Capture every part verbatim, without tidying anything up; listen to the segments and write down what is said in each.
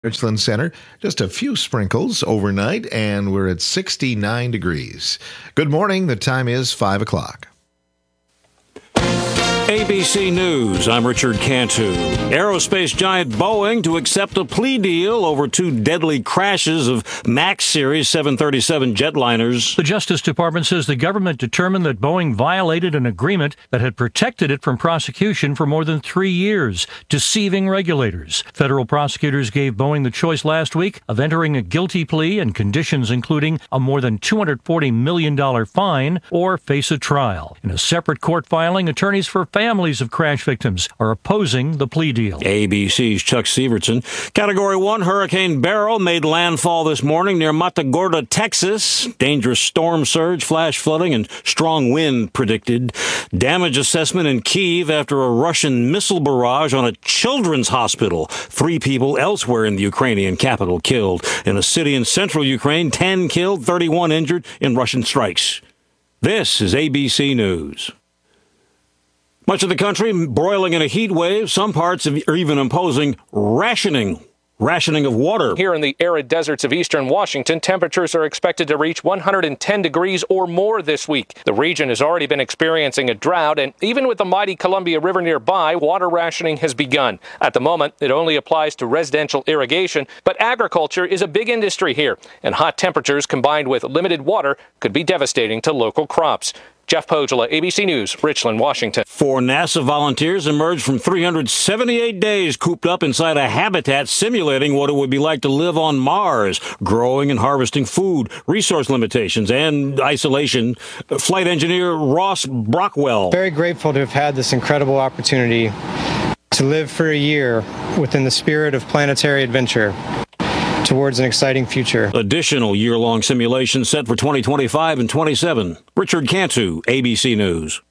Richland Center, just a few sprinkles overnight, and we're at sixty-nine degrees. Good morning. The time is five o'clock. A B C News, I'm Richard Cantu. Aerospace giant Boeing to accept a plea deal over two deadly crashes of MAX Series seven thirty-seven jetliners. The Justice Department says the government determined that Boeing violated an agreement that had protected it from prosecution for more than three years, deceiving regulators. Federal prosecutors gave Boeing the choice last week of entering a guilty plea and conditions including a more than two hundred forty million dollars fine or face a trial. In a separate court filing, attorneys for families of crash victims are opposing the plea deal. A B C's Chuck Severson. Category one Hurricane Beryl made landfall this morning near Matagorda, Texas. Dangerous storm surge, flash flooding, and strong wind predicted. Damage assessment in Kyiv after a Russian missile barrage on a children's hospital. Three people elsewhere in the Ukrainian capital killed. In a city in central Ukraine, ten killed, thirty-one injured in Russian strikes. This is A B C News. Much of the country broiling in a heat wave. Some parts are even imposing rationing. Rationing of water. Here in the arid deserts of eastern Washington, temperatures are expected to reach one hundred ten degrees or more this week. The region has already been experiencing a drought, and even with the mighty Columbia River nearby, water rationing has begun. At the moment, it only applies to residential irrigation, but agriculture is a big industry here, and hot temperatures combined with limited water could be devastating to local crops. Jeff Pogela, A B C News, Richland, Washington. Four NASA volunteers emerged from three hundred seventy-eight days cooped up inside a habitat simulating what it would be like to live on Mars, growing and harvesting food, resource limitations, and isolation. Flight engineer Ross Brockwell. Very grateful to have had this incredible opportunity to live for a year within the spirit of planetary adventure towards an exciting future. Additional year-long simulations set for twenty twenty-five and twenty-seven. Richard Cantu, A B C News.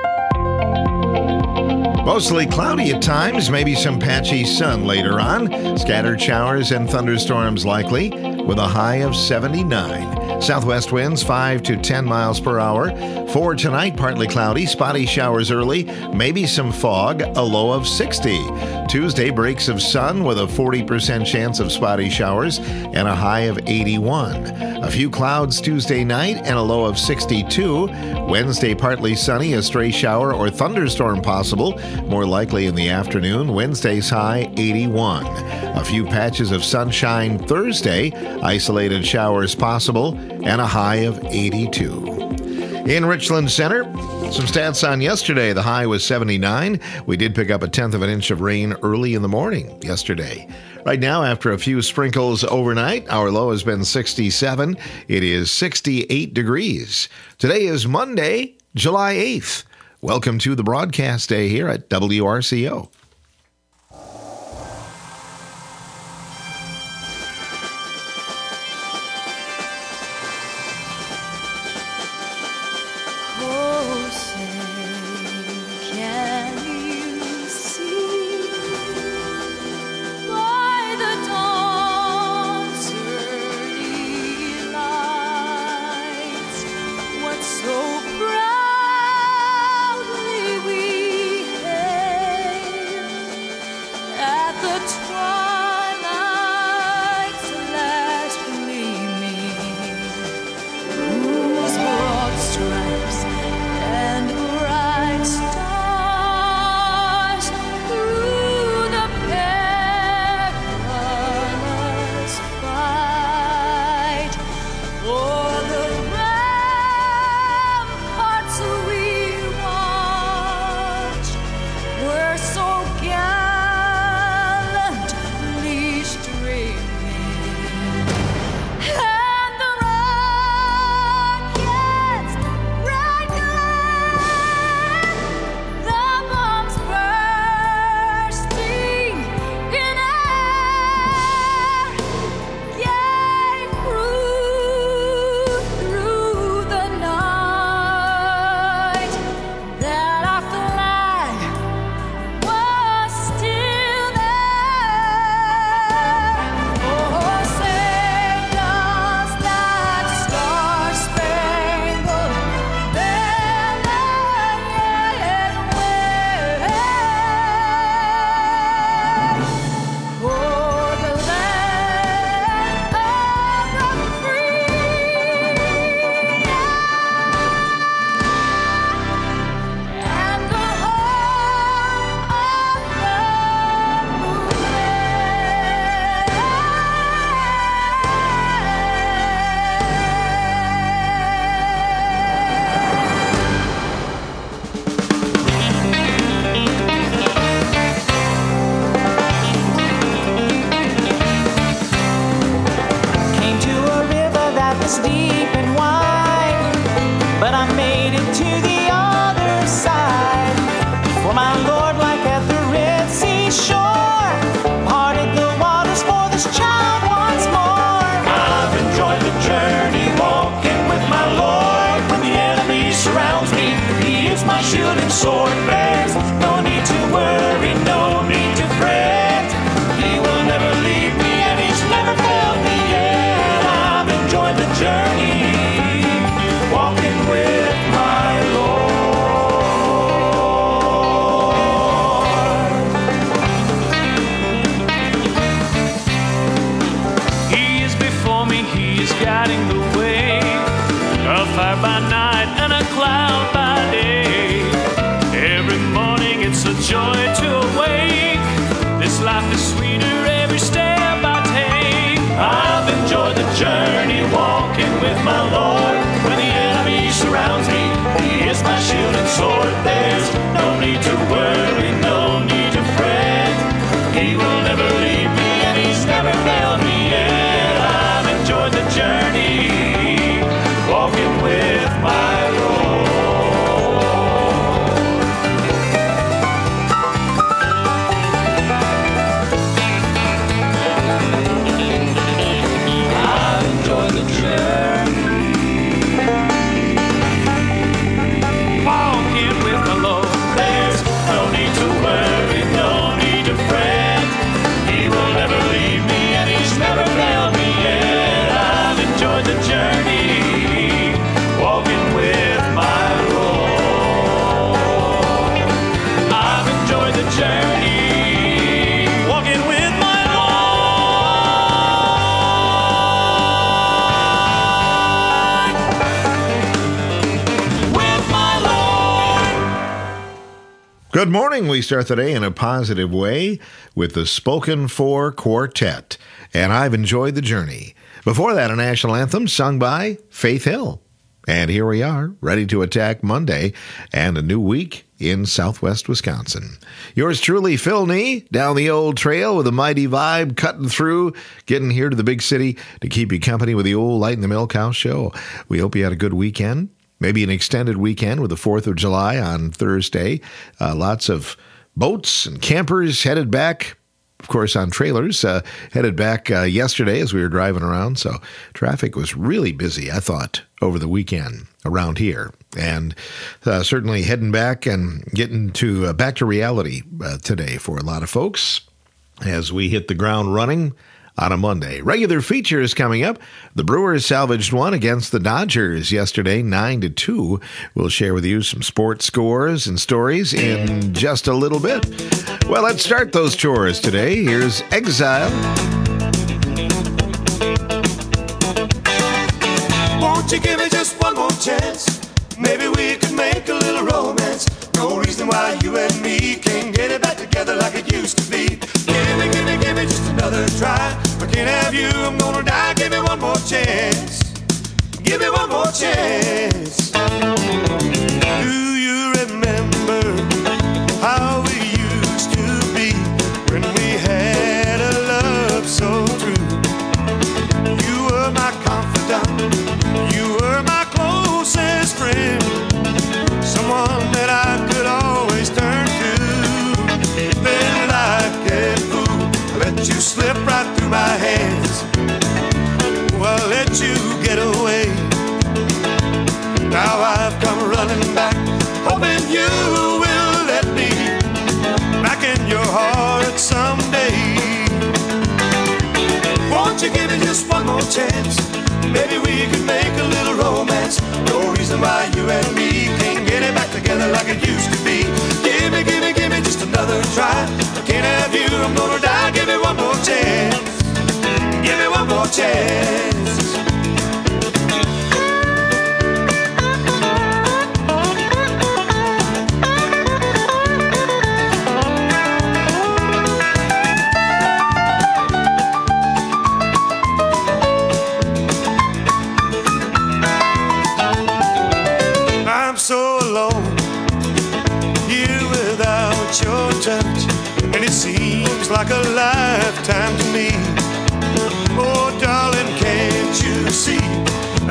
Mostly cloudy at times, maybe some patchy sun later on. Scattered showers and thunderstorms likely, with a high of seventy-nine. Southwest winds five to ten miles per hour. For tonight, partly cloudy, spotty showers early, maybe some fog, a low of sixty. Tuesday, breaks of sun with a forty percent chance of spotty showers and a high of eighty-one. A few clouds Tuesday night and a low of sixty-two. Wednesday, partly sunny, a stray shower or thunderstorm possible, more likely in the afternoon. Wednesday's high, eighty-one. A few patches of sunshine Thursday, isolated showers possible, and a high of eighty-two. In Richland Center, some stats on yesterday. The high was seventy-nine. We did pick up a tenth of an inch of rain early in the morning yesterday. Right now, after a few sprinkles overnight, our low has been sixty-seven. It is sixty-eight degrees. Today is Monday, July eighth. Welcome to the broadcast day here at W R C O. So proudly we hail is deep and wide, but I made it to the other side. For my Lord, like at the Red Sea shore, parted the waters for this child once more. I've enjoyed the journey, walking with my Lord. When the enemy surrounds me, He is my shield and sword. There's no need to worry, no need to fret. He will never leave me, and He's never failed me yet. I've enjoyed the journey, walking with my Lord. He is before me, He is guiding the way. A fire by night and a cloud by day. Every morning it's a joy to awake. This life is sweeter every step I take. I've enjoyed the journey, walking with my Lord. When the enemy surrounds me, He is my shield and sword. There's no need to worry, no need to fret. He will never leave me, and He's never failed me yet. I've enjoyed the journey, walking with my Lord. I've enjoyed the journey, Walking with the Lord. there's no need to worry, no need to fret. He will never leave me, and He's never failed me yet. I've enjoyed the journey, walking with my Lord. I've enjoyed the journey, walking with my Lord. With my Lord. Good morning. We start the day in a positive way with the Spoken For Quartet, and I've enjoyed the journey. Before that, a national anthem sung by Faith Hill. And here we are, ready to attack Monday and a new week in southwest Wisconsin. Yours truly, Phil Nee, down the old trail with a mighty vibe, cutting through, getting here to the big city to keep you company with the old Light in the Milk House show. We hope you had a good weekend. Maybe an extended weekend with the fourth of July on Thursday. Uh, lots of boats and campers headed back, of course, on trailers, uh, headed back uh, yesterday as we were driving around. So traffic was really busy, I thought, over the weekend around here. And uh, certainly heading back and getting to uh, back to reality uh, today for a lot of folks as we hit the ground running on a Monday. Regular features coming up. The Brewers salvaged one against the Dodgers yesterday, nine to two. We'll share with you some sports scores and stories in just a little bit. Well, let's start those chores today. Here's Exile. Won't you give me just one more chance? Maybe we could make a little romance. No reason why you and me can't get it back together like it used to be. Give me, give me, give me just another try. If I can't have you, I'm gonna die. Give me one more chance. Give me one more chance. Do you remember how we used to be when we had a love so true? You were my confidant. You were my closest friend. Someone that I could always turn to. Then like a fool, I let you slip right through my hands. Oh, I let you get away. Now I've come running back, hoping you will let me back in your heart someday. Won't you give me just one more chance? Maybe we could make a little romance. No reason why you and me can't get it back together like it used to be. Give me, give me, give me just another try. I can't have you, I'm gonna die. Give me one more chance. Give me one more chance. So alone, here without your touch, and it seems like a lifetime to me. Oh, darling, can't you see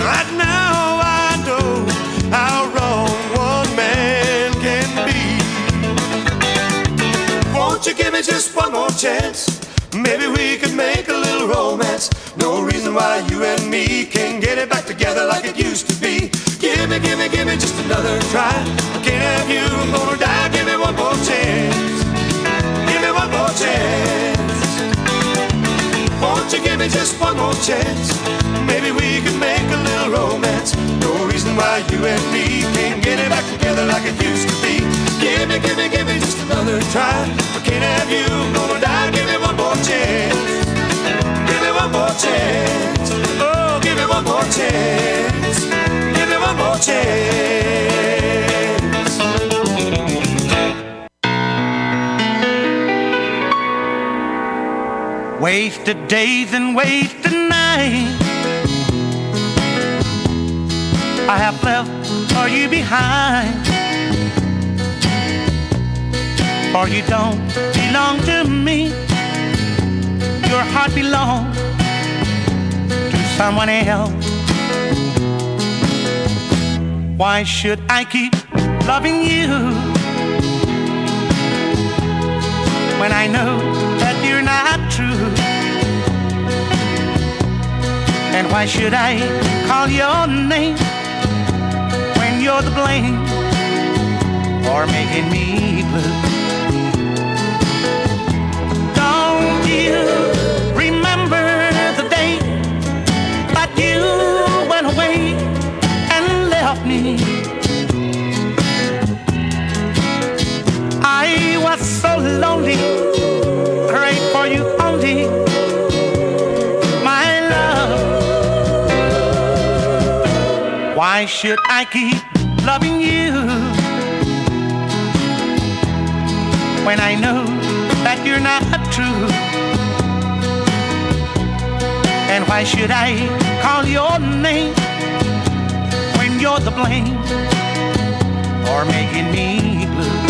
romance. No reason why you and me can't get it back together like it used to be. Give me, give me, give me just another try. I can't have you, I'm gonna die. Give me one more chance. Give me one more chance. Won't you give me just one more chance? Maybe we could make a little romance. No reason why you and me can't get it back together like it used to be. Give me, give me, give me just another try. I can't have you, I'm gonna die. Give me one more chance. Give me one more chance. Oh, give me one more chance. Give me one more chance. Wasted days and wasted nights I have left for you behind. For you don't belong to me. Your heart belongs to someone else. Why should I keep loving you when I know that you're not true? And why should I call your name when you're the blame for making me blue? Don't you remember the day that you went away and left me? I was so lonely, prayed for you only, my love. Why should I keep loving you when I know that you're not true? And why should I call your name when you're the blame for making me blue?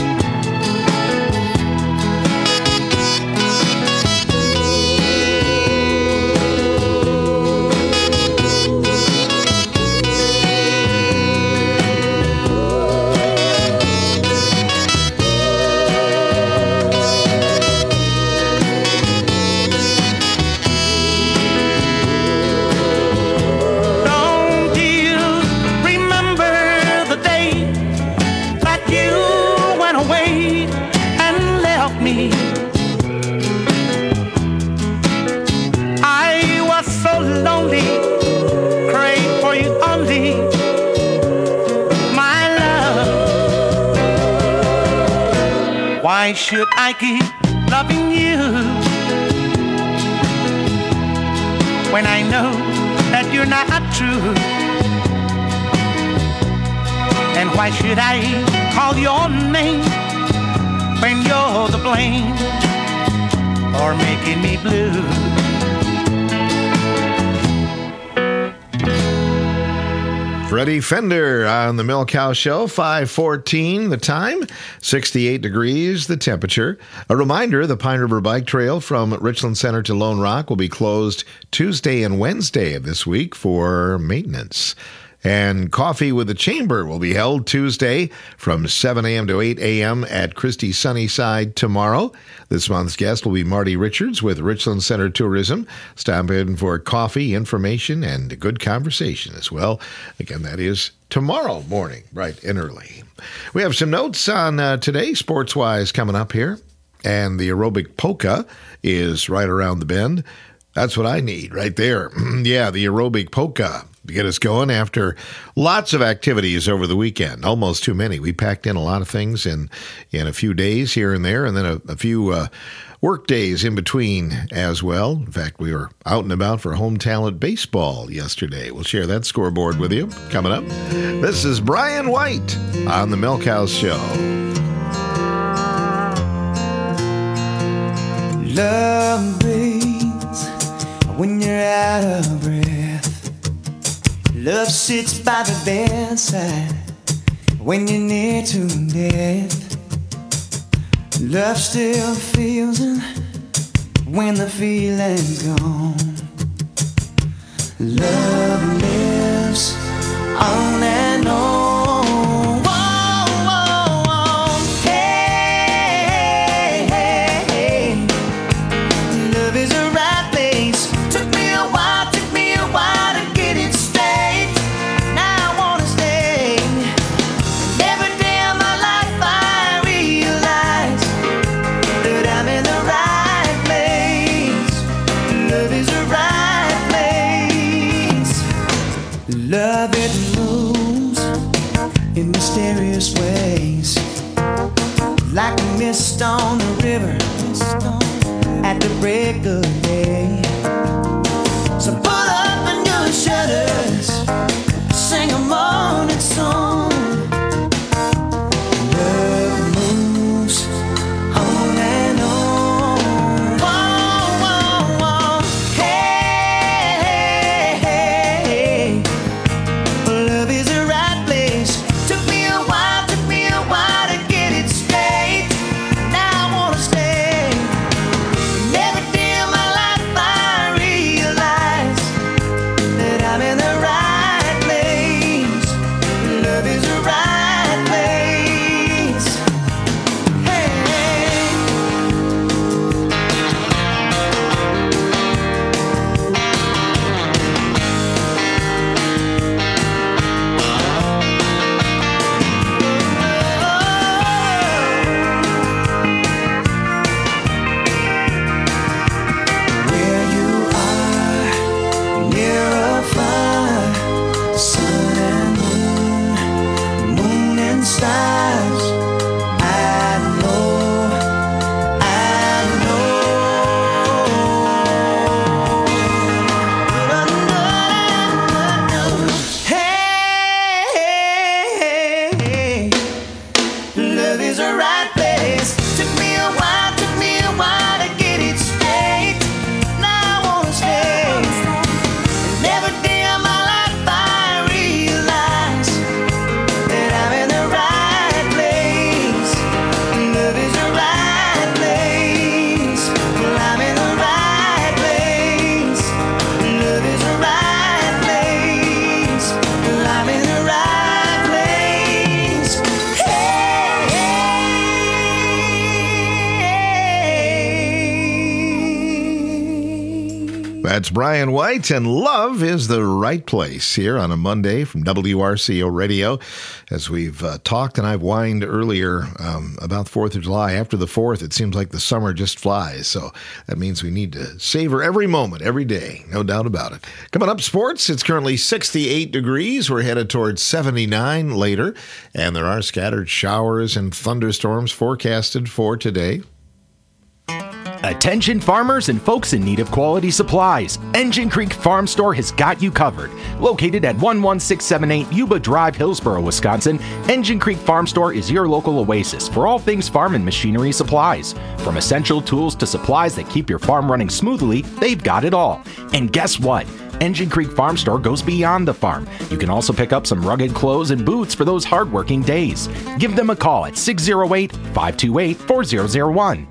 Why should I keep loving you when I know that you're not true? And why should I call your name when you're the blame for making me blue? Freddie Fender on the Milk House Show, five fourteen the time, sixty-eight degrees the temperature. A reminder, the Pine River Bike Trail from Richland Center to Lone Rock will be closed Tuesday and Wednesday of this week for maintenance. And Coffee with the Chamber will be held Tuesday from seven a.m. to eight a.m. at Christie Sunnyside tomorrow. This month's guest will be Marty Richards with Richland Center Tourism. Stop in for coffee, information, and a good conversation as well. Again, that is tomorrow morning, bright and early. We have some notes on uh, today, sports-wise, coming up here. And the aerobic polka is right around the bend. That's what I need right there. Yeah, the aerobic polka to get us going after lots of activities over the weekend. Almost too many. We packed in a lot of things in, in a few days here and there, and then a, a few uh, work days in between as well. In fact, we were out and about for Home Talent Baseball yesterday. We'll share that scoreboard with you coming up. This is Brian White on the Milk House Show. Love breathes when you're out of breath. Love sits by the bedside when you're near to death. Love still feels it when the feeling's gone. Love lives on and on. Whoa, whoa, whoa. Hey, hey, hey. Love is a right place to Love it moves in mysterious ways, like a mist on the river at the break of day. So pull up on your shutters, sing a morning song. Love moves on and on. Whoa, whoa, whoa. Hey, hey, hey. Love is the right place. Took me a while, took me a while to get it straight. Now I wanna stay. And every day of my life I realize that I'm in the right place. Love is the right place. Hey. Where you are, near a fire, sun and moon, moon and stars. I know, I know. Hey, love is a right place. Took me a while, took me a while to get it straight. Now I wanna stay. And every day of my life I realize that I'm in the right place. Love is the right place. I'm in the right place. Love is the right place. I'm in the right place. Hey. That's Brian White, and Love is the Right Place here on a Monday from W R C O Radio. As we've uh, talked and I've whined earlier um, about the fourth of July, after the fourth, it seems like the summer just flies. So that means we need to savor every moment, every day, no doubt about it. Coming up, sports, it's currently sixty-eight degrees. We're headed towards seventy-nine later, and there are scattered showers and thunderstorms forecasted for today. Attention farmers and folks in need of quality supplies. Engine Creek Farm Store has got you covered. Located at one one six seven eight Yuba Drive, Hillsboro, Wisconsin, Engine Creek Farm Store is your local oasis for all things farm and machinery supplies. From essential tools to supplies that keep your farm running smoothly, they've got it all. And guess what? Engine Creek Farm Store goes beyond the farm. You can also pick up some rugged clothes and boots for those hardworking days. Give them a call at six oh eight, five two eight, four zero zero one.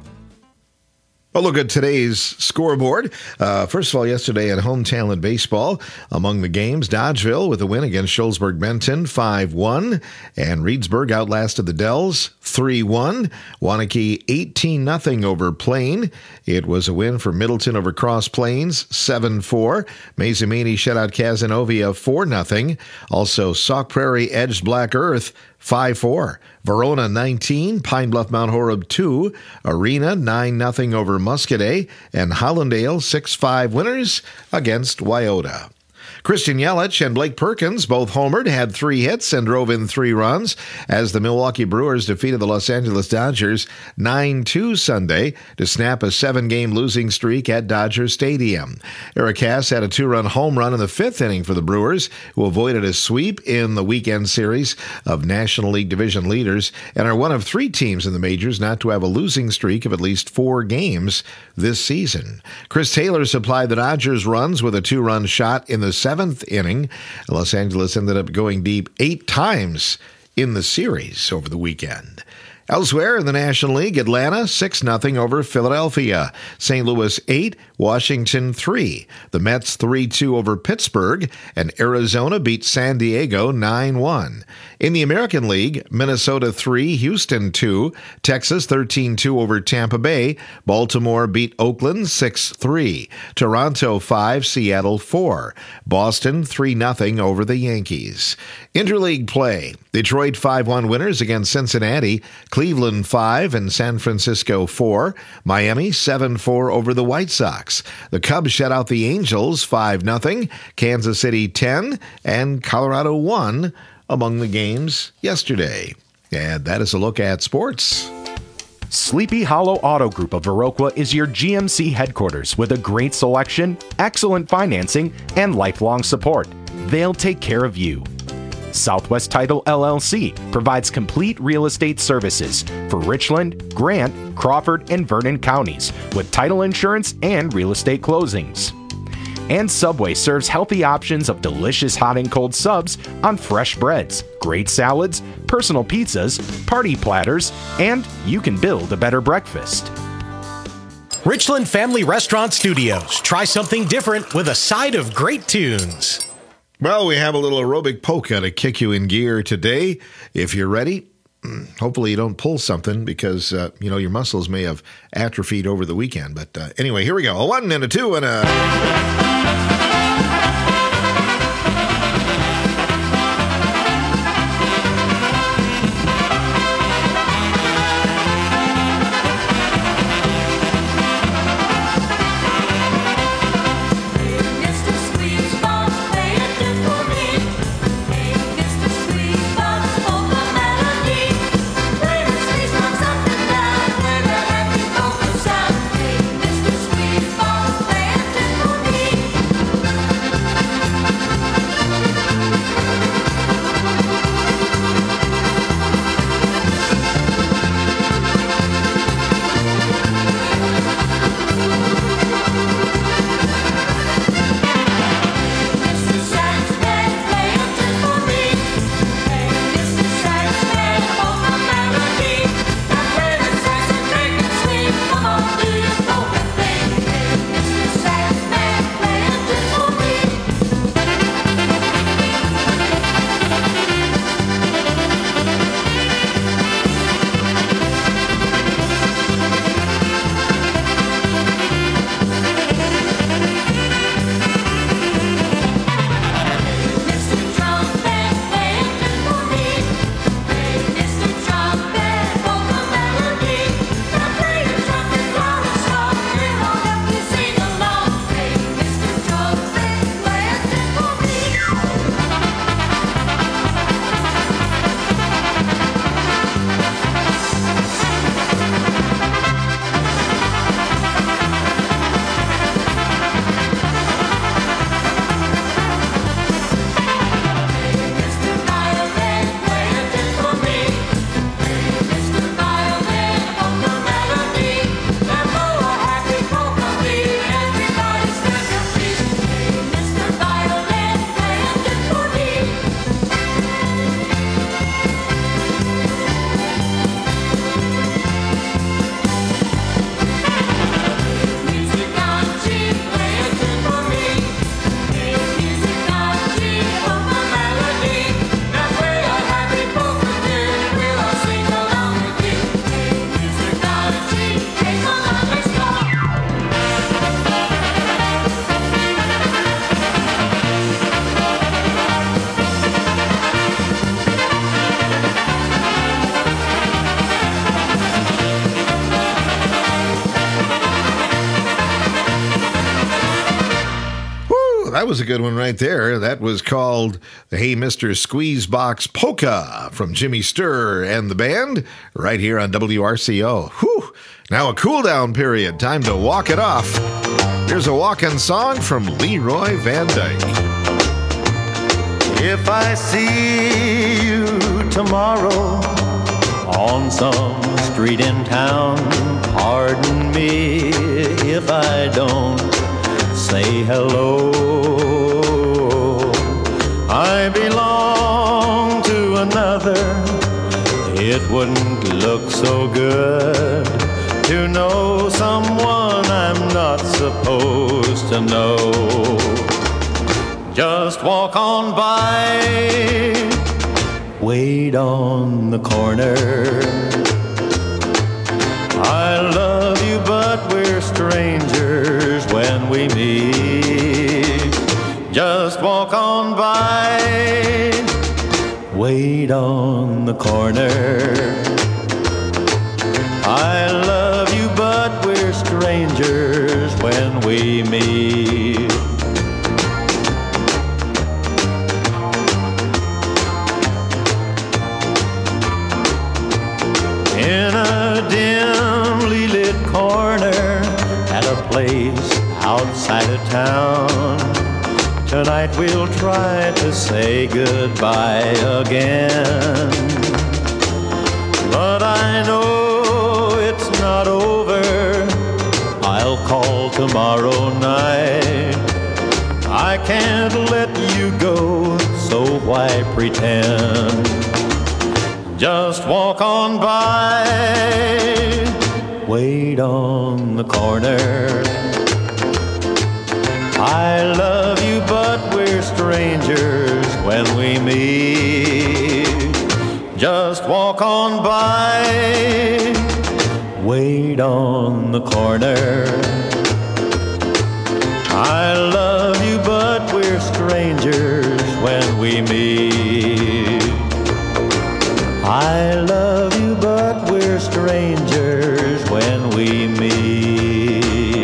Well, look at today's scoreboard. Uh, first of all, yesterday at Home Talent Baseball, among the games, Dodgeville with a win against Shullsburg-Benton, five one. And Reedsburg outlasted the Dells, three one. Waunakee, eighteen nothing over Plain. It was a win for Middleton over Cross Plains, seven four. Mazomanie shut out Cazenovia, four nothing. Also, Sauk Prairie edged Black Earth, five four. Verona nineteen, Pine Bluff Mount Horeb two, Arena nine nothing over Muscadet, and Hollandale six five winners against Wyoda. Christian Yelich and Blake Perkins both homered, had three hits, and drove in three runs as the Milwaukee Brewers defeated the Los Angeles Dodgers nine two Sunday to snap a seven-game losing streak at Dodger Stadium. Eric Haas had a two-run home run in the fifth inning for the Brewers, who avoided a sweep in the weekend series of National League division leaders and are one of three teams in the majors not to have a losing streak of at least four games this season. Chris Taylor supplied the Dodgers runs with a two-run shot in the seventh inning. Los Angeles ended up going deep eight times in the series over the weekend. Elsewhere in the National League, Atlanta six nothing over Philadelphia. Saint Louis eight, Washington three. The Mets three two over Pittsburgh, and Arizona beat San Diego nine one. In the American League, Minnesota three, Houston two. Texas thirteen two over Tampa Bay. Baltimore beat Oakland six three. Toronto five, Seattle four. Boston three nothing over the Yankees. Interleague play. Detroit five one winners against Cincinnati. Cleveland five and San Francisco four. Miami seven four over the White Sox. Sox. The Cubs shut out the Angels five nothing, Kansas City ten, and Colorado one among the games yesterday. And that is a look at sports. Sleepy Hollow Auto Group of Viroqua is your G M C headquarters with a great selection, excellent financing, and lifelong support. They'll take care of you. Southwest Title L L C provides complete real estate services for Richland, Grant, Crawford, and Vernon counties with title insurance and real estate closings. And Subway serves healthy options of delicious hot and cold subs on fresh breads, great salads, personal pizzas, party platters, and you can build a better breakfast. Richland Family Restaurant Studios. Try something different with a side of great tunes. Well, we have a little aerobic polka to kick you in gear today. If you're ready, hopefully you don't pull something because, uh, you know, your muscles may have atrophied over the weekend. But uh, anyway, here we go. A one and a two and a... That was a good one right there. That was called the Hey Mister Squeezebox Polka from Jimmy Sturr and the band right here on W R C O. Whew. Now a cool down period. Time to walk it off. Here's a walk-in song from Leroy Van Dyke. If I see you tomorrow on some street in town, pardon me if I don't say hello. I belong to another. It wouldn't look so good to know someone I'm not supposed to know. Just walk on by, wait on the corner. I love you, but we're strangers when we meet. Just walk on by, wait on the corner. I love you, but we're strangers when we we meet. In a dimly lit corner at a place outside of town, tonight we'll try to say goodbye again. But I know it's not over. I'll call tomorrow night. I can't let you go, so why pretend? Just walk on by, wait on the corner. I love you, but we're strangers when we meet. Just walk on by, wait on the corner. I love you, but we're strangers when we meet. I love you, but we're strangers when we meet.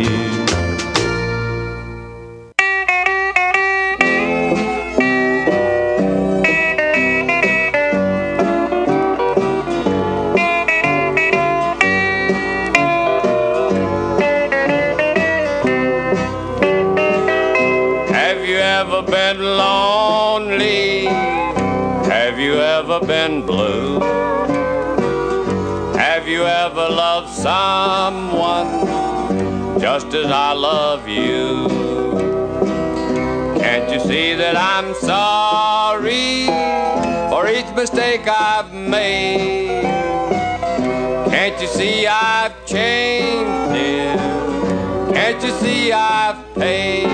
Have you ever been lonely? Have you ever been blue? Have you ever loved someone just as I love you? Can't you see that I'm sorry for each mistake I've made? Can't you see I've changed, dear? Can't you see I've paid?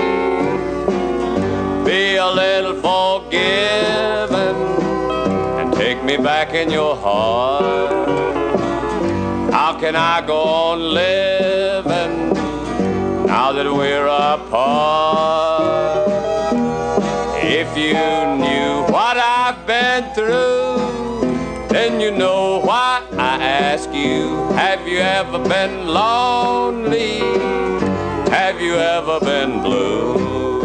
Be a little forgiven and take me back in your heart. How can I go on living now that we're apart? If you knew what I've been through, then you know why I ask you. Have you ever been lonely? Have you ever been blue?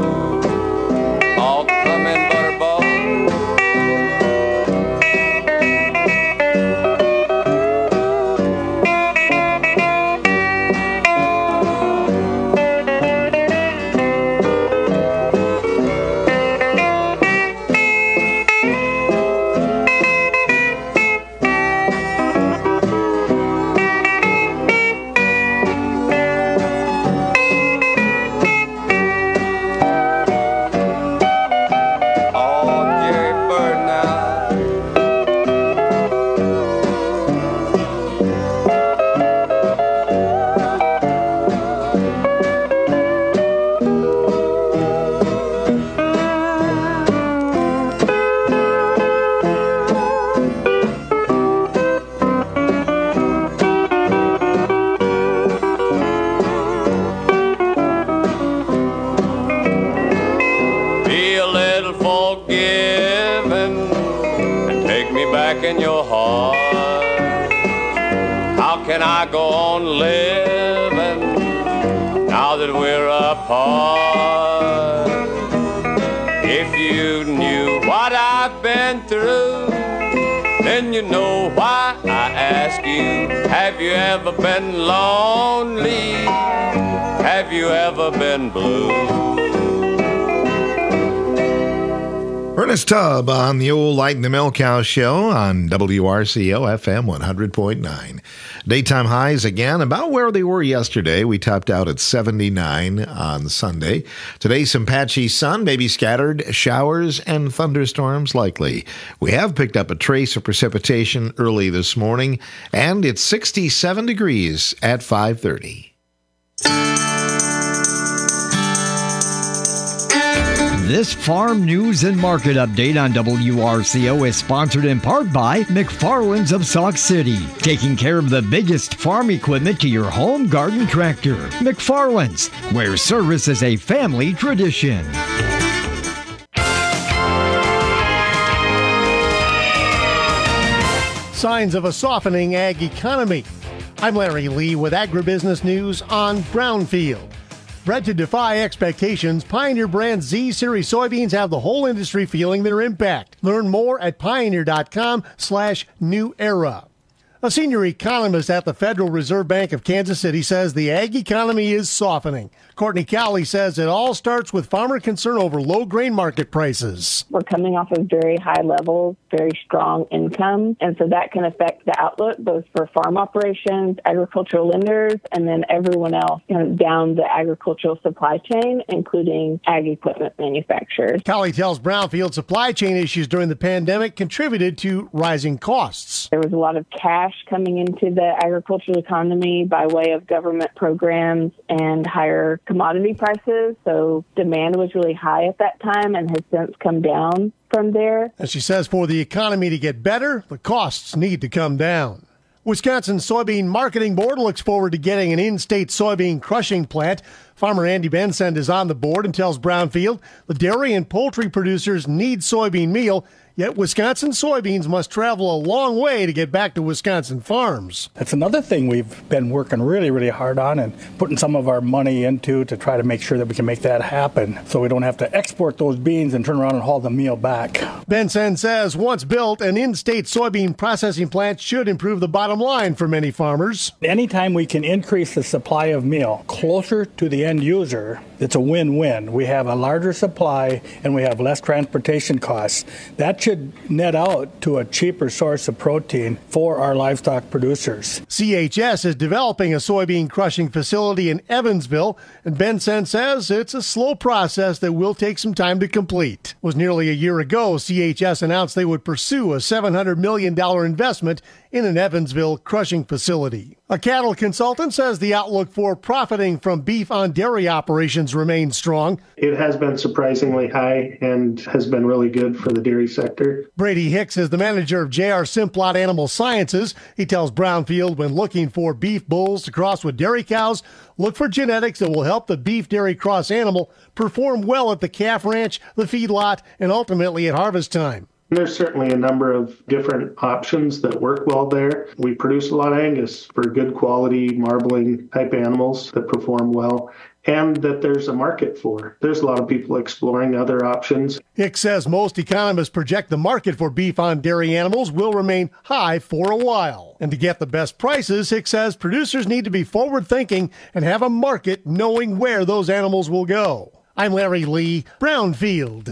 Oh, come in, Butterball. In your heart, how can I go on living now that we're apart? If you knew what I've been through, then you know why I ask you. Have you ever been lonely? Have you ever been blue? Ernest Tubb on the old Light in the Milk House show on W R C O F M one hundred point nine. Daytime highs again about where they were yesterday. We topped out at seventy-nine on Sunday. Today, some patchy sun, maybe scattered showers and thunderstorms likely. We have picked up a trace of precipitation early this morning, and it's sixty-seven degrees at five thirty. This farm news and market update on W R C O is sponsored in part by McFarland's of Sauk City, taking care of the biggest farm equipment to your home garden tractor. McFarland's, where service is a family tradition. Signs of a softening ag economy. I'm Larry Lee with Agribusiness News on Brownfield. Bred to defy expectations, Pioneer brand Z-Series soybeans have the whole industry feeling their impact. Learn more at pioneer.com slash new era. A senior economist at the Federal Reserve Bank of Kansas City says the ag economy is softening. Courtney Cowley says it all starts with farmer concern over low grain market prices. We're coming off of very high levels, very strong income, and so that can affect the outlook both for farm operations, agricultural lenders, and then everyone else, you know, down the agricultural supply chain, including ag equipment manufacturers. Cowley tells Brownfield supply chain issues during the pandemic contributed to rising costs. There was a lot of cash coming into the agricultural economy by way of government programs and higher commodity prices, so demand was really high at that time and has since come down from there. As she says, for the economy to get better, the costs need to come down. Wisconsin Soybean Marketing Board looks forward to getting an in-state soybean crushing plant. Farmer Andy Bensend is on the board and tells Brownfield the dairy and poultry producers need soybean meal, yet Wisconsin soybeans must travel a long way to get back to Wisconsin farms. That's another thing we've been working really, really hard on and putting some of our money into to try to make sure that we can make that happen so we don't have to export those beans and turn around and haul the meal back. Benson says once built, an in-state soybean processing plant should improve the bottom line for many farmers. Anytime we can increase the supply of meal closer to the end user, it's a win-win. We have a larger supply and we have less transportation costs. That should net out to a cheaper source of protein for our livestock producers. C H S is developing a soybean crushing facility in Evansville, and Benson says it's a slow process that will take some time to complete. It was nearly a year ago C H S announced they would pursue a seven hundred million dollars investment in an Evansville crushing facility. A cattle consultant says the outlook for profiting from beef on dairy operations remains strong. It has been surprisingly high and has been really good for the dairy sector. Brady Hicks is the manager of J R Simplot Animal Sciences. He tells Brownfield when looking for beef bulls to cross with dairy cows, look for genetics that will help the beef dairy cross animal perform well at the calf ranch, the feedlot, and ultimately at harvest time. There's certainly a number of different options that work well there. We produce a lot of Angus for good quality marbling type animals that perform well, and that there's a market for. There's a lot of people exploring other options. Hicks says most economists project the market for beef on dairy animals will remain high for a while. And to get the best prices, Hicks says producers need to be forward-thinking and have a market knowing where those animals will go. I'm Larry Lee, Brownfield.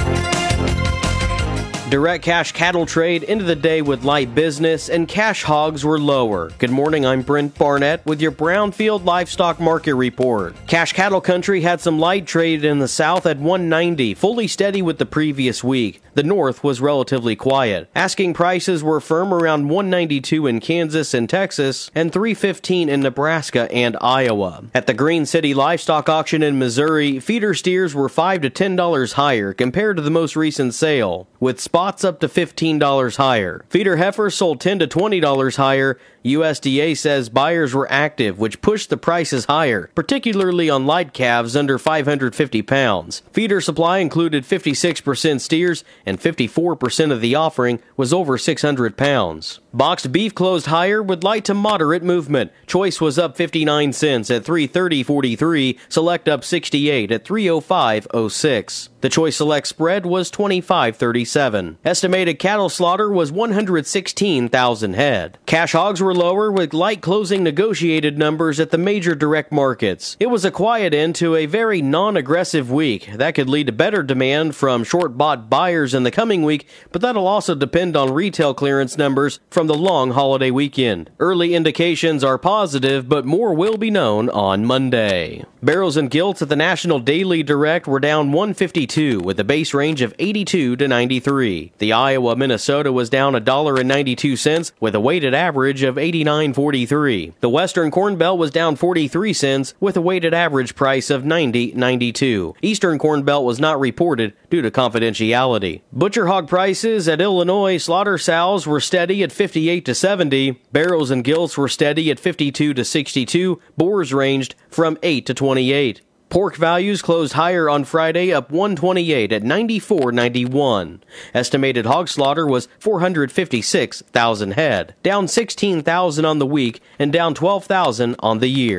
Direct cash cattle trade into the day with light business and cash hogs were lower. Good morning, I'm Brent Barnett with your Brownfield Livestock Market Report. Cash cattle country had some light trade in the south at one ninety, fully steady with the previous week. The north was relatively quiet. Asking prices were firm around one ninety-two in Kansas and Texas and three fifteen in Nebraska and Iowa. At the Green City Livestock Auction in Missouri, feeder steers were five to ten dollars higher compared to the most recent sale, with spots up to fifteen dollars higher. Feeder heifers sold ten to twenty dollars higher. U S D A says buyers were active, which pushed the prices higher, particularly on light calves under five hundred fifty pounds. Feeder supply included fifty-six percent steers, and fifty-four percent of the offering was over six hundred pounds. Boxed beef closed higher with light to moderate movement. Choice was up fifty-nine cents at three thirty forty-three, Select up sixty-eight at three oh five oh six. The Choice Select spread was twenty-five thirty-seven. Estimated cattle slaughter was one hundred sixteen thousand head. Cash hogs were lower with light closing negotiated numbers at the major direct markets. It was a quiet end to a very non-aggressive week. That could lead to better demand from short-bought buyers in the coming week, but that'll also depend on retail clearance numbers from the long holiday weekend. Early indications are positive, but more will be known on Monday. Barrels and gilts at the National Daily Direct were down one fifty-two with a base range of eighty-two to ninety-three. The Iowa Minnesota was down one dollar and ninety-two cents with a weighted average of eighty-nine forty-three. The Western Corn Belt was down forty-three cents with a weighted average price of ninety ninety-two. Eastern Corn Belt was not reported due to confidentiality. Butcher hog prices at Illinois slaughter sows were steady at fifty-eight to seventy. Barrels and gilts were steady at fifty-two to sixty-two. Boars ranged from eight to twenty-eight. Pork values closed higher on Friday, up one twenty-eight at ninety-four ninety-one. Estimated hog slaughter was four hundred fifty-six thousand head, down sixteen thousand on the week and down twelve thousand on the year.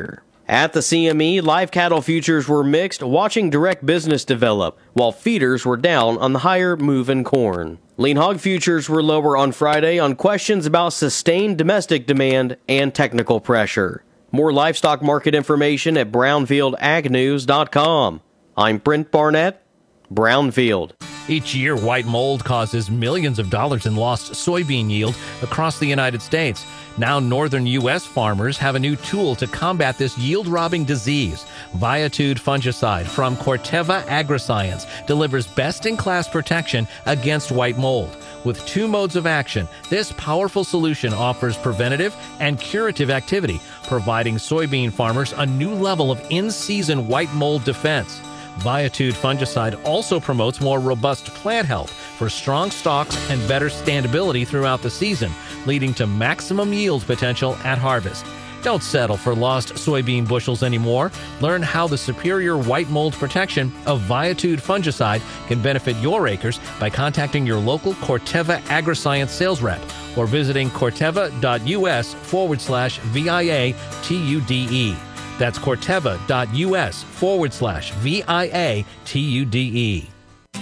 At the C M E, live cattle futures were mixed, watching direct business develop, while feeders were down on the higher moving corn. Lean hog futures were lower on Friday on questions about sustained domestic demand and technical pressure. More livestock market information at brownfield ag news dot com. I'm Brent Barnett, Brownfield. Each year, white mold causes millions of dollars in lost soybean yield across the United States. Now, northern U S farmers have a new tool to combat this yield-robbing disease. Viatude fungicide from Corteva Agriscience delivers best-in-class protection against white mold. With two modes of action, this powerful solution offers preventative and curative activity, providing soybean farmers a new level of in-season white mold defense. Viatude fungicide also promotes more robust plant health for strong stalks and better standability throughout the season, leading to maximum yield potential at harvest. Don't settle for lost soybean bushels anymore. Learn how the superior white mold protection of Viatude fungicide can benefit your acres by contacting your local Corteva Agriscience sales rep or visiting corteva.us forward slash V-I-A-T-U-D-E. That's corteva.us forward slash V-I-A-T-U-D-E.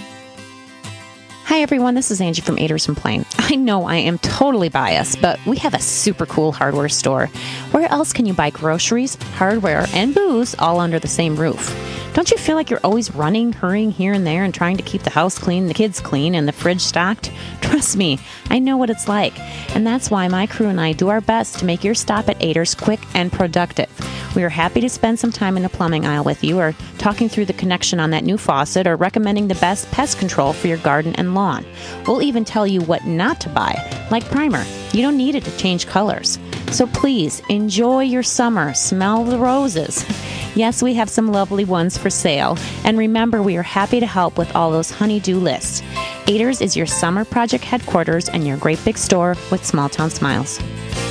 Hi, everyone. This is Angie from Aders and Plain. I know I am totally biased, but we have a super cool hardware store. Where else can you buy groceries, hardware, and booze all under the same roof? Don't you feel like you're always running, hurrying here and there and trying to keep the house clean, the kids clean, and the fridge stocked? Trust me, I know what it's like. And that's why my crew and I do our best to make your stop at Aders quick and productive. We are happy to spend some time in the plumbing aisle with you, or talking through the connection on that new faucet, or recommending the best pest control for your garden and lawn. We'll even tell you what not to buy, like primer. You don't need it to change colors. So please, enjoy your summer. Smell the roses. Yes, we have some lovely ones for sale. And remember, we are happy to help with all those honey-do lists. Aders is your summer project headquarters and your great big store with small town smiles.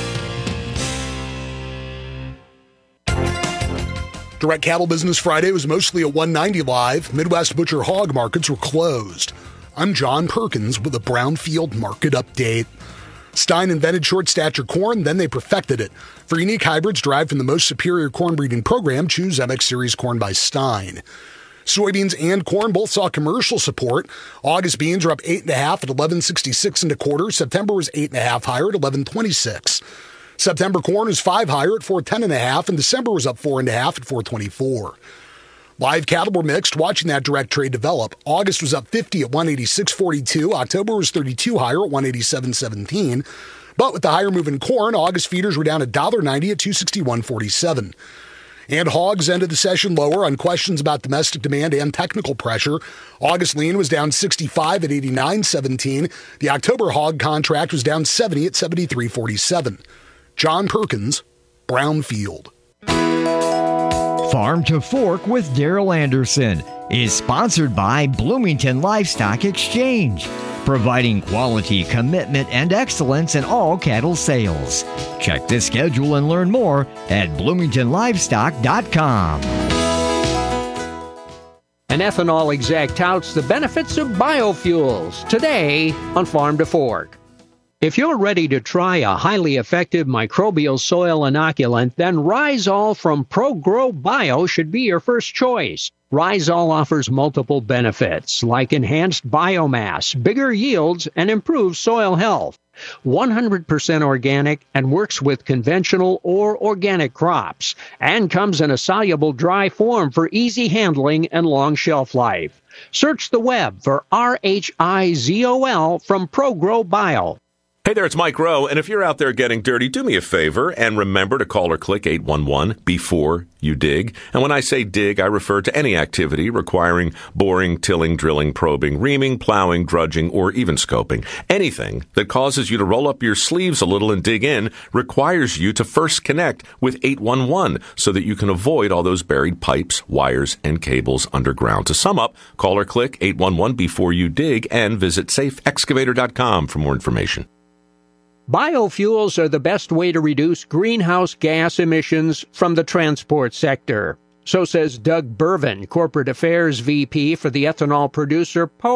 Direct Cattle Business Friday was mostly a one ninety live. Midwest butcher hog markets were closed. I'm John Perkins with a Brownfield market update. Stein invented short stature corn, then they perfected it. For unique hybrids derived from the most superior corn breeding program, choose M X Series corn by Stein. Soybeans and corn both saw commercial support. August beans are up eight and a half at eleven sixty-six and a quarter. September was eight and a half higher at eleven twenty-six. September corn is five higher at four ten and a half, and December was up four and a half at four twenty-four. Live cattle were mixed, watching that direct trade develop. August was up fifty at one eighty-six forty-two. October was thirty-two higher at one eighty-seven seventeen. But with the higher moving corn, August feeders were down one dollar ninety at two sixty-one forty-seven. And hogs ended the session lower on questions about domestic demand and technical pressure. August lean was down sixty-five at eighty-nine seventeen. The October hog contract was down seventy at seventy-three forty-seven. John Perkins, Brownfield. Farm to Fork with Daryl Anderson is sponsored by Bloomington Livestock Exchange, providing quality, commitment, and excellence in all cattle sales. Check the schedule and learn more at bloomington livestock dot com. An ethanol exec touts the benefits of biofuels today on Farm to Fork. If you're ready to try a highly effective microbial soil inoculant, then Rhizol from ProGrow Bio should be your first choice. Rhizol offers multiple benefits like enhanced biomass, bigger yields, and improved soil health. one hundred percent organic and works with conventional or organic crops, and comes in a soluble dry form for easy handling and long shelf life. Search the web for R H I Z O L from ProGrow Bio. Hey there, it's Mike Rowe, and if you're out there getting dirty, do me a favor and remember to call or click eight one one before you dig. And when I say dig, I refer to any activity requiring boring, tilling, drilling, probing, reaming, plowing, drudging, or even scoping. Anything that causes you to roll up your sleeves a little and dig in requires you to first connect with eight one one so that you can avoid all those buried pipes, wires, and cables underground. To sum up, call or click eight one one before you dig and visit safe excavator dot com for more information. Biofuels are the best way to reduce greenhouse gas emissions from the transport sector. So says Doug Bervin, Corporate Affairs V P for the ethanol producer Poet.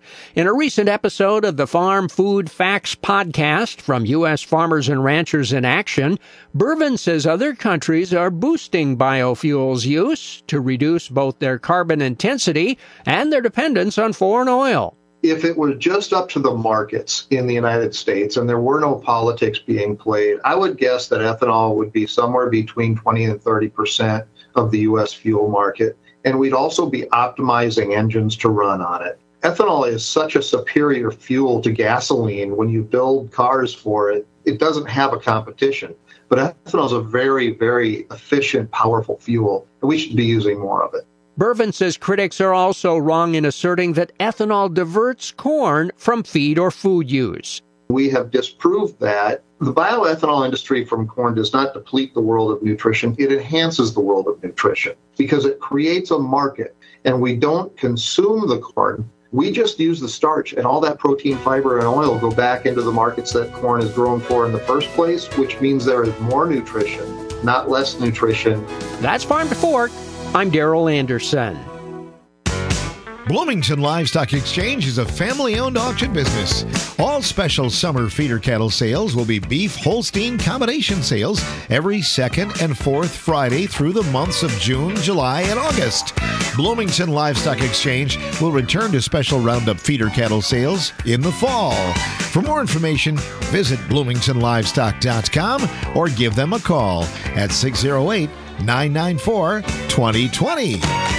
In a recent episode of the Farm Food Facts podcast from U S Farmers and Ranchers in Action, Bervin says other countries are boosting biofuels use to reduce both their carbon intensity and their dependence on foreign oil. If it was just up to the markets in the United States and there were no politics being played, I would guess that ethanol would be somewhere between twenty and thirty percent of the U S fuel market, and we'd also be optimizing engines to run on it. Ethanol is such a superior fuel to gasoline. When you build cars for it, it doesn't have a competition. But ethanol is a very, very efficient, powerful fuel, and we should be using more of it. Bervin says critics are also wrong in asserting that ethanol diverts corn from feed or food use. We have disproved that. The bioethanol industry from corn does not deplete the world of nutrition. It enhances the world of nutrition because it creates a market, and we don't consume the corn. We just use the starch, and all that protein, fiber, and oil go back into the markets that corn is grown for in the first place, which means there is more nutrition, not less nutrition. That's Farm to Fork. I'm Darrell Anderson. Bloomington Livestock Exchange is a family-owned auction business. All special summer feeder cattle sales will be beef Holstein combination sales every second and fourth Friday through the months of June, July, and August. Bloomington Livestock Exchange will return to special roundup feeder cattle sales in the fall. For more information, visit bloomington livestock dot com or give them a call at six oh eight, nine nine four, two oh two oh.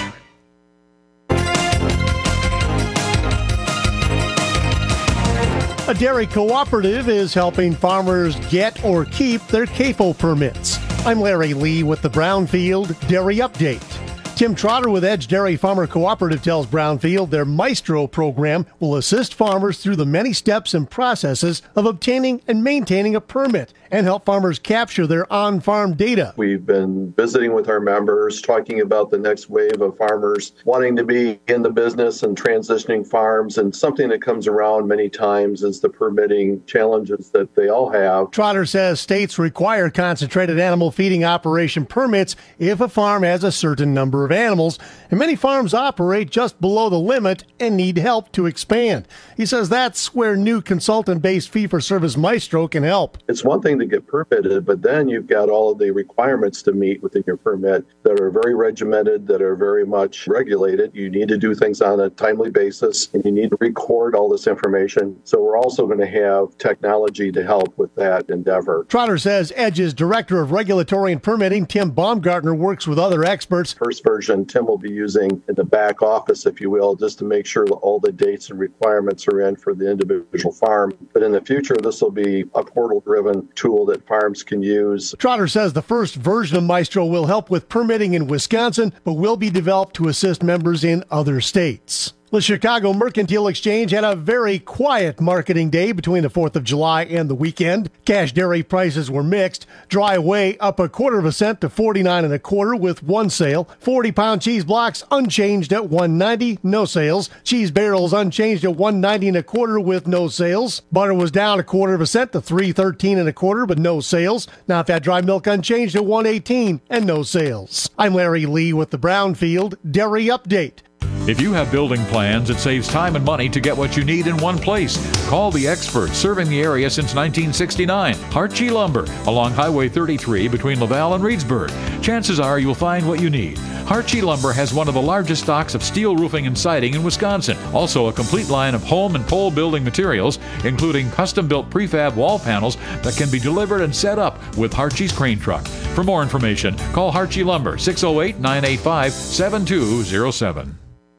A dairy cooperative is helping farmers get or keep their C A F O permits. I'm Larry Lee with the Brownfield Dairy Update. Tim Trotter with Edge Dairy Farmer Cooperative tells Brownfield their Maestro program will assist farmers through the many steps and processes of obtaining and maintaining a permit and help farmers capture their on-farm data. We've been visiting with our members, talking about the next wave of farmers wanting to be in the business and transitioning farms, and something that comes around many times is the permitting challenges that they all have. Trotter says states require concentrated animal feeding operation permits if a farm has a certain number of animals, and many farms operate just below the limit and need help to expand. He says that's where new consultant-based fee-for-service Maestro can help. It's one thing to get permitted, but then you've got all of the requirements to meet within your permit that are very regimented, that are very much regulated. You need to do things on a timely basis, and you need to record all this information. So we're also going to have technology to help with that endeavor. Trotter says Edge's Director of Regulatory and Permitting, Tim Baumgartner, works with other experts. First version Tim will be using in the back office, if you will, just to make sure that all the dates and requirements are in for the individual farm. But in the future, this will be a portal-driven tool that farms can use. Trotter says the first version of Maestro will help with permitting in Wisconsin, but will be developed to assist members in other states. The Chicago Mercantile Exchange had a very quiet marketing day between the fourth of July and the weekend. Cash dairy prices were mixed. Dry whey up a quarter of a cent to forty-nine and a quarter with one sale. forty pound cheese blocks unchanged at one ninety, no sales. Cheese barrels unchanged at one ninety and a quarter with no sales. Butter was down a quarter of a cent to three thirteen and a quarter, but no sales. Non-fat dry milk unchanged at one eighteen and no sales. I'm Larry Lee with the Brownfield Dairy Update. If you have building plans, it saves time and money to get what you need in one place. Call the experts serving the area since nineteen sixty-nine. Hartje Lumber, along Highway thirty-three between Laval and Reedsburg. Chances are you'll find what you need. Hartje Lumber has one of the largest stocks of steel roofing and siding in Wisconsin. Also a complete line of home and pole building materials, including custom-built prefab wall panels that can be delivered and set up with Hartje's crane truck. For more information, call Hartje Lumber, six oh eight, nine eight five, seven two oh seven.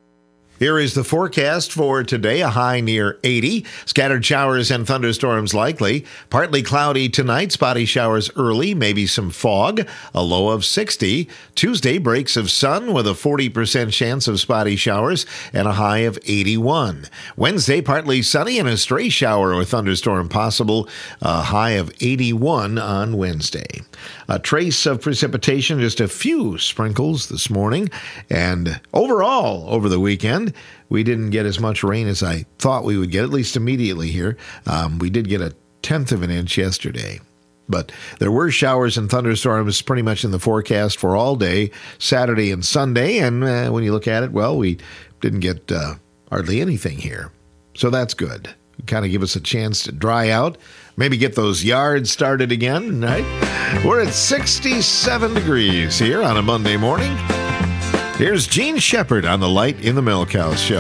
Here is the forecast for today. A high near eighty. Scattered showers and thunderstorms likely. Partly cloudy tonight. Spotty showers early. Maybe some fog. A low of sixty. Tuesday, breaks of sun with a forty percent chance of spotty showers and a high of eighty-one. Wednesday, partly sunny and a stray shower or thunderstorm possible. A high of eighty-one on Wednesday. A trace of precipitation, just a few sprinkles this morning. And overall, over the weekend, we didn't get as much rain as I thought we would get, at least immediately here. Um, we did get a tenth of an inch yesterday. But there were showers and thunderstorms pretty much in the forecast for all day, Saturday and Sunday. And uh, when you look at it, well, we didn't get uh, hardly anything here. So that's good. Kind of give us a chance to dry out, maybe get those yards started again, right? We're at sixty-seven degrees here on a Monday morning. Here's Gene Shepard on the Light in the Milk House Show.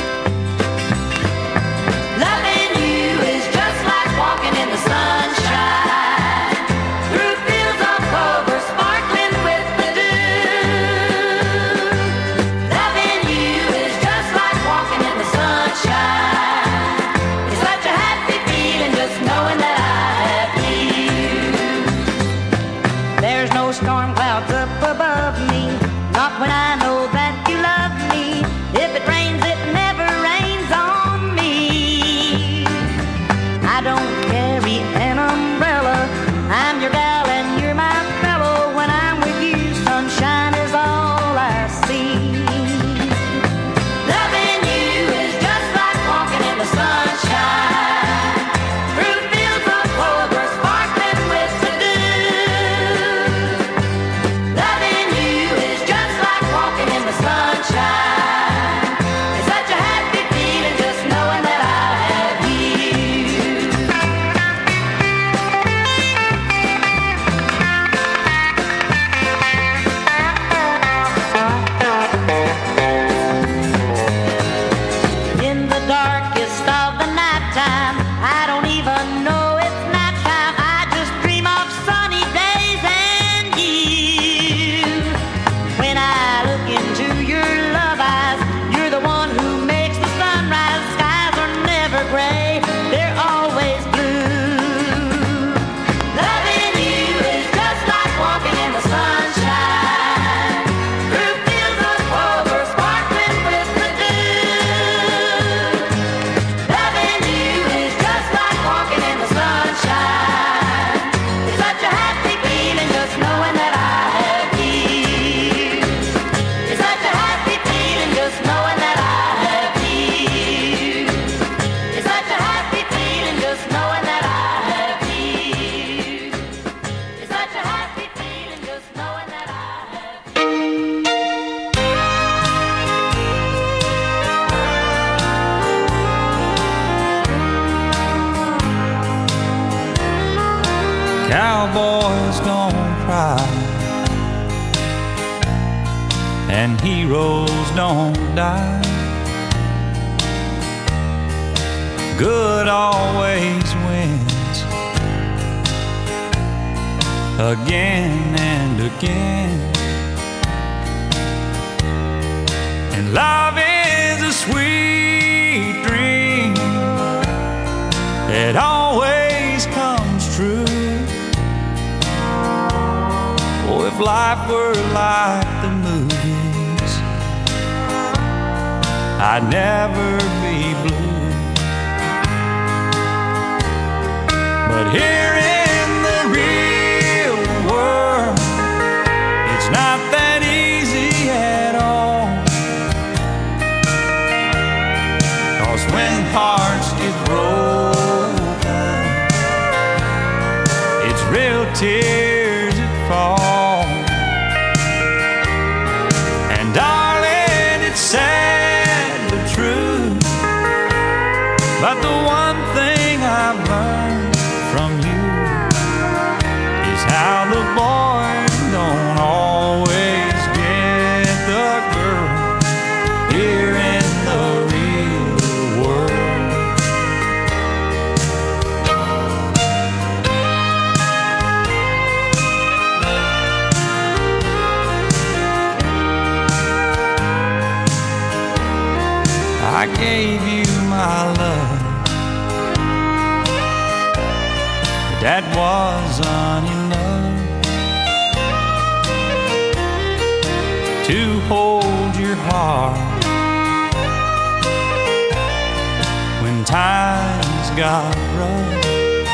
Cowboys don't cry and heroes don't die. Good always wins again and again. And love is a sweet dream that always comes true. Oh, if life were like the movies, I'd never be blue. But here in the real world, it's not that easy at all. 'Cause when hearts get broken, it's real tears that fall. And darling, it's sad but true, but the one thing I've learned from you is how the boys don't always get the girl here in the real world. I gave you my love, that wasn't enough to hold your heart when times got rough.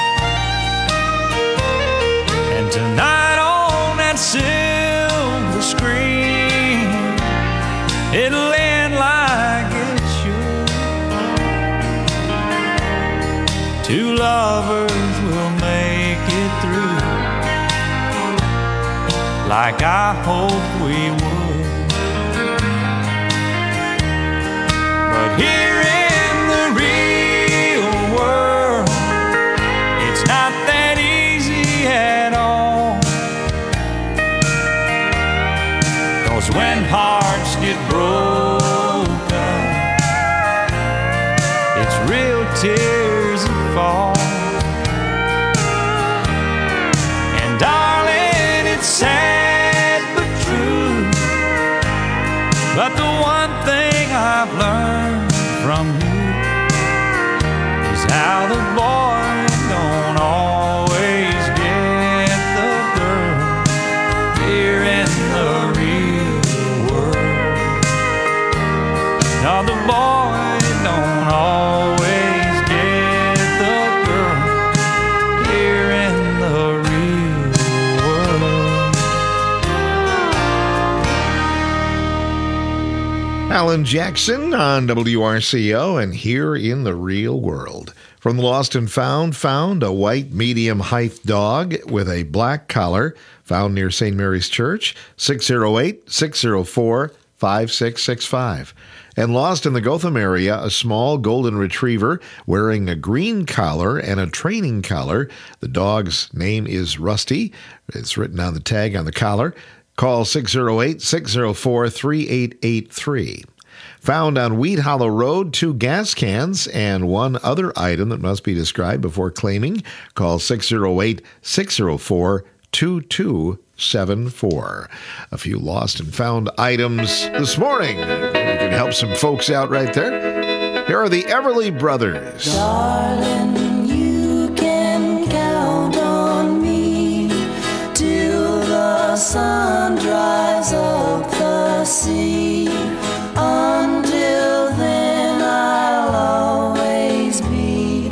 And tonight on that silver screen, it'll end like it should. Two lovers will make it through, like I hoped we would. But here in the real real tears that fall. And darling, it's sad but true, but the one thing I've learned from you is how the boy don't always get the girl here in the real world. Now the boy don't always get the girl here in the real world. Alan Jackson on W R C O and Here in the Real World. From the Lost and Found, found a white medium height dog with a black collar found near Saint Mary's Church, six oh eight, six oh four, five six six five. And lost in the Gotham area, a small golden retriever wearing a green collar and a training collar. The dog's name is Rusty. It's written on the tag on the collar. Call six oh eight, six oh four, three eight eight three. Found on Wheat Hollow Road, two gas cans and one other item that must be described before claiming. Call six oh eight, six oh four, two two seven four. A few lost and found items this morning. We can help some folks out right there. Here are the Everly Brothers. Darling, you can count on me till the sun dries up the sea. Until then, I'll always be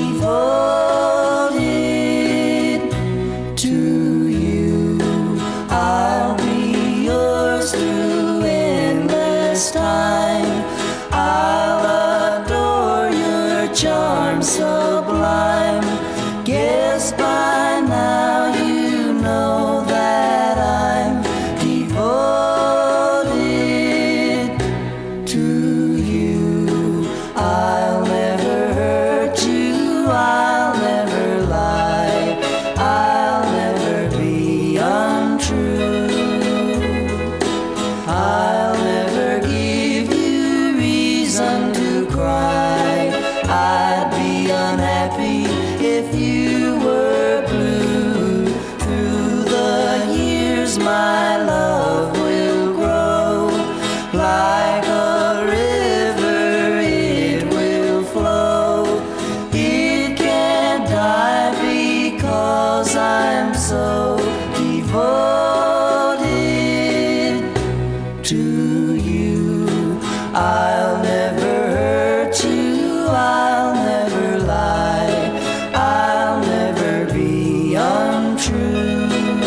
devoted to you. I'll be yours through endless time. I'll adore your charm sublime. Guess by now you know that I'm devoted to you. I'll never hurt you, I'll never lie, I'll never be untrue. I'll never give you reason to cry. I'd be unhappy if you were blue. Through the years my love will grow like a river, it will flow. It can't die because I'm so devoted to you. I'll never hurt you, I'll never lie, I'll never be untrue.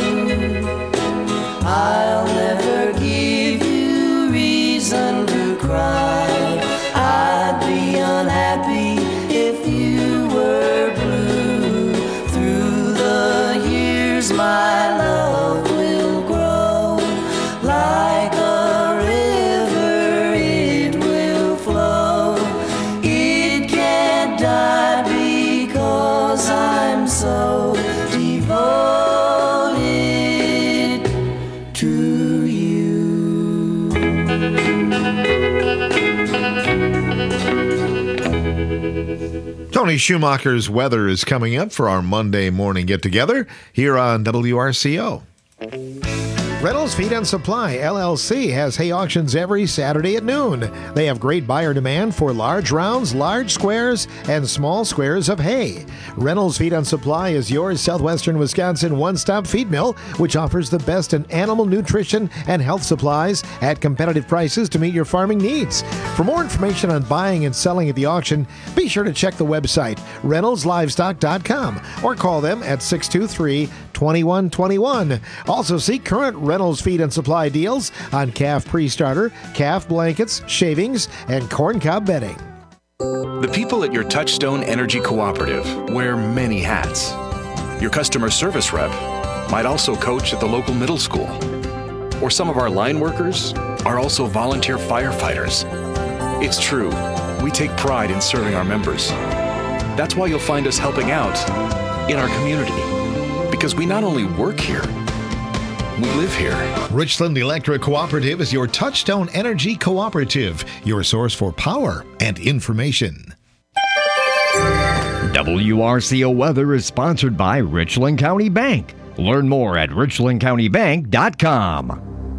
I'll never give you reason to cry. I'd be unhappy if you were blue. Through the years my love will grow like a river, it will flow. It can't die because I'm so devoted to you. Tony Schumacher's weather is coming up for our Monday morning get-together here on W R C O. Reynolds Feed and Supply, L L C, has hay auctions every Saturday at noon. They have great buyer demand for large rounds, large squares, and small squares of hay. Reynolds Feed and Supply is your southwestern Wisconsin one-stop feed mill, which offers the best in animal nutrition and health supplies at competitive prices to meet your farming needs. For more information on buying and selling at the auction, be sure to check the website, reynolds livestock dot com, or call them at six two three, two one two one. Also see current Reynolds Feed and Supply deals on calf pre-starter, calf blankets, shavings, and corncob bedding. The people at your Touchstone Energy Cooperative wear many hats. Your customer service rep might also coach at the local middle school. Or some of our line workers are also volunteer firefighters. It's true, we take pride in serving our members. That's why you'll find us helping out in our community. Because we not only work here, we live here. Richland Electric Cooperative is your Touchstone Energy Cooperative, your source for power and information. W R C O weather is sponsored by Richland County Bank. Learn more at richland county bank dot com.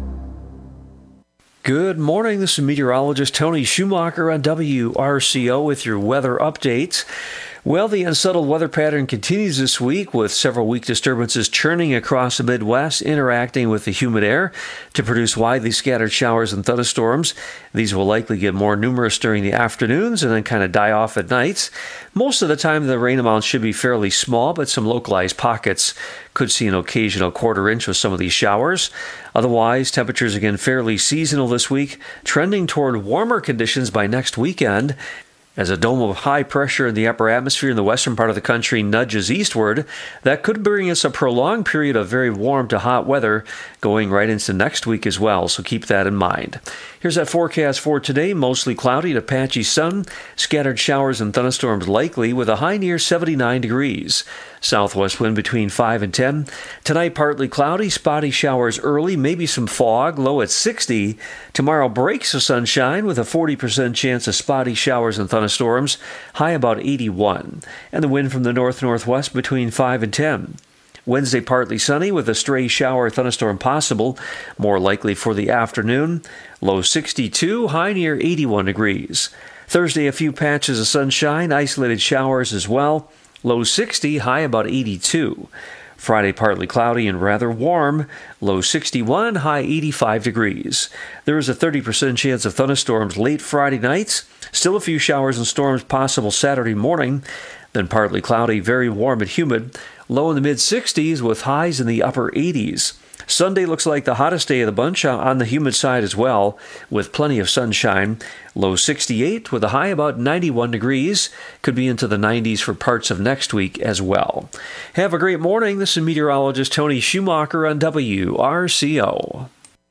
Good morning. This is meteorologist Tony Schumacher on W R C O with your weather updates. Well, the unsettled weather pattern continues this week with several weak disturbances churning across the Midwest, interacting with the humid air to produce widely scattered showers and thunderstorms. These will likely get more numerous during the afternoons and then kind of die off at nights. Most of the time, the rain amounts should be fairly small, but some localized pockets could see an occasional quarter inch with some of these showers. Otherwise, temperatures again fairly seasonal this week, trending toward warmer conditions by next weekend. As a dome of high pressure in the upper atmosphere in the western part of the country nudges eastward, that could bring us a prolonged period of very warm to hot weather going right into next week as well, so keep that in mind. Here's that forecast for today. Mostly cloudy to patchy sun, scattered showers and thunderstorms likely with a high near seventy-nine degrees. Southwest wind between five and ten. Tonight partly cloudy, spotty showers early, maybe some fog, low at sixty. Tomorrow breaks the sunshine with a forty percent chance of spotty showers and thunderstorms, high about eighty-one. And the wind from the north-northwest between five and ten. Wednesday partly sunny with a stray shower or thunderstorm possible, more likely for the afternoon. Low sixty-two, high near eighty-one degrees. Thursday a few patches of sunshine, isolated showers as well. Low sixty, high about eighty-two. Friday partly cloudy and rather warm. Low sixty-one, high eighty-five degrees. There is a thirty percent chance of thunderstorms late Friday nights. Still a few showers and storms possible Saturday morning. Then partly cloudy, very warm and humid. Low in the mid-sixties with highs in the upper eighties. Sunday looks like the hottest day of the bunch on the humid side as well, with plenty of sunshine. Low sixty-eight with a high about ninety-one degrees. Could be into the nineties for parts of next week as well. Have a great morning. This is meteorologist Tony Schumacher on W R C O.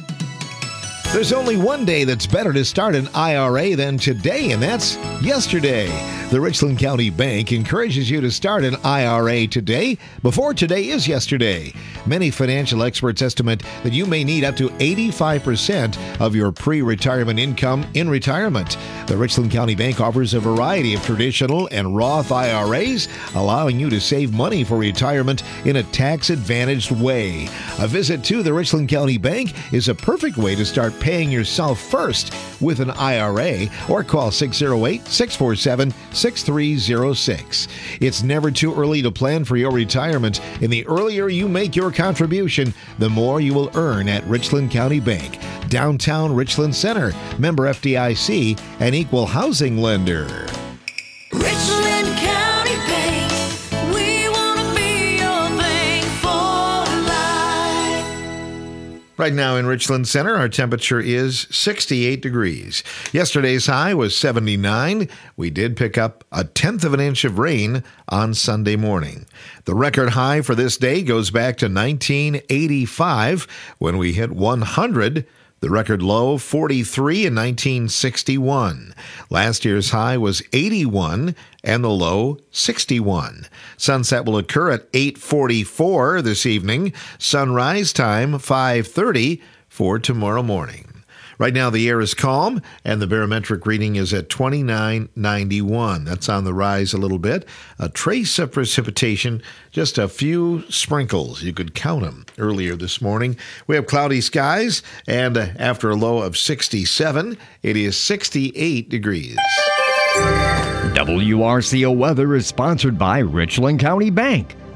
There's only one day that's better to start an I R A than today, and that's yesterday. The Richland County Bank encourages you to start an I R A today before today is yesterday. Many financial experts estimate that you may need up to eighty-five percent of your pre-retirement income in retirement. The Richland County Bank offers a variety of traditional and Roth I R As, allowing you to save money for retirement in a tax-advantaged way. A visit to the Richland County Bank is a perfect way to start paying yourself first with an I R A, or call six oh eight, six four seven, six three oh six. It's never too early to plan for your retirement, and the earlier you make your contribution, the more you will earn at Richland County Bank, downtown Richland Center, member F D I C, and equal housing lender. Richland County Bank, we want to be your bank for life. Right now in Richland Center, our temperature is sixty-eight degrees. Yesterday's high was seventy-nine. We did pick up a tenth of an inch of rain on Sunday morning. The record high for this day goes back to nineteen eighty-five when we hit one hundred. The record low, forty-three in nineteen sixty-one. Last year's high was eighty-one and the low, sixty-one. Sunset will occur at eight forty-four this evening. Sunrise time, five thirty for tomorrow morning. Right now, the air is calm, and the barometric reading is at twenty-nine ninety-one. That's on the rise a little bit. A trace of precipitation, just a few sprinkles. You could count them earlier this morning. We have cloudy skies, and after a low of sixty-seven, it is sixty-eight degrees. W R C O weather is sponsored by Richland County Bank.